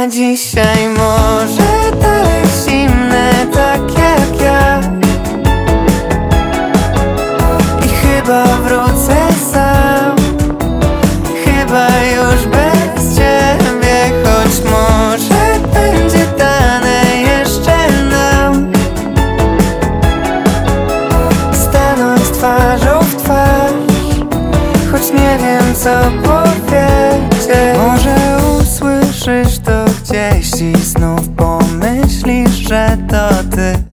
A dzisiaj może tak zimne, tak jak ja. I chyba wrócę sam, chyba już bez ciebie. Choć może będzie dane jeszcze nam stanąć twarzą w twarz, choć nie wiem co powiedzieć. Może usłyszysz to gdzieś i znów pomyślisz, że to ty.